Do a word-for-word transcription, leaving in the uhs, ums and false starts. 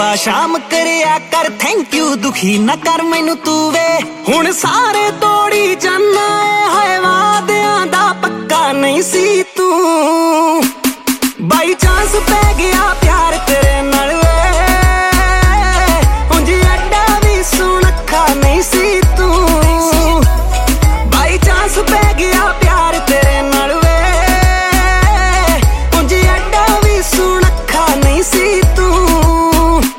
शाम करिया कर थैंक यू दुखी न कर मैनू तू वे हुण सारे तोड़ी जाना है वादे